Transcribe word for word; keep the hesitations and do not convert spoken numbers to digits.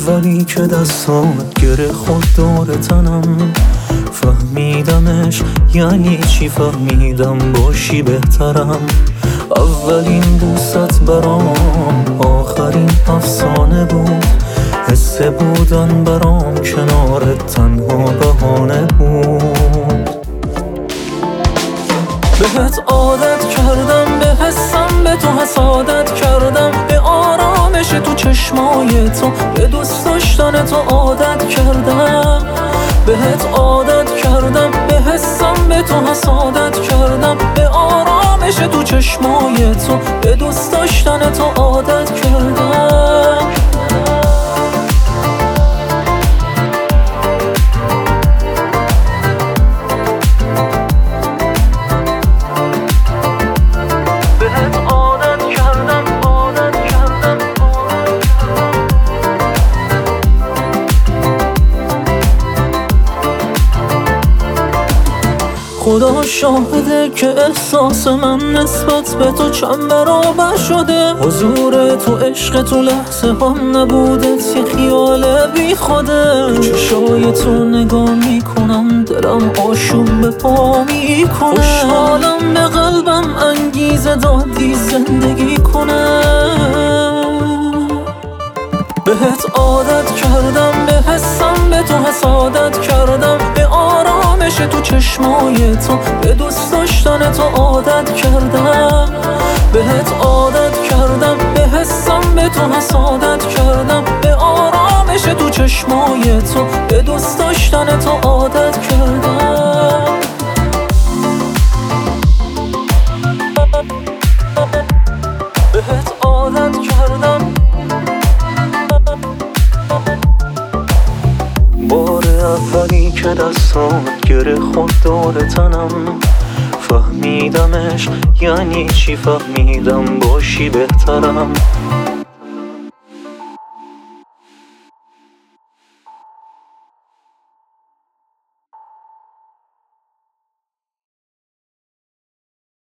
اولی که دستات گره خود دور تنم، فهمیدمش یعنی چی، فهمیدم باشی بهترم. اولین بوست برام آخرین افسانه بود، حس بودن برام کنارت تنها بهانه بود. بهت عادت کردم، به حسم به تو حسادت کردم، به آرامش تو چشمای تو، به دوست داشتن تو عادت کردم. بهت عادت کردم، به حسم به تو حسادت کردم، به آرامش تو چشمای تو، به دوست داشتن تو عادت کردم. خدا شاهده که احساس من نسبت به تو چند برابر شده. حضور تو، عشق تو، لحظه هم نبودت یه خیال بی خوده. چشای تو نگاه میکنم، دلم آشوب به پا میکنه. خوشحالم، به قلبم انگیزه دادی زندگی کنه. بهت عادت کردم، به حسم به تو حسادت کردم، به آرامش تو چشمای تو، به دوست داشتن تو عادت کردم. بهت عادت کردم، به حسم به تو حسادت کردم، به آرامش تو چشمای تو، به دوست داشتن تو عادت کردم. بهت عادت کردم. بار اولی که دستات گره خود دور تنم، فهمیدمش یعنی چی، فهمیدم باشی بهترم.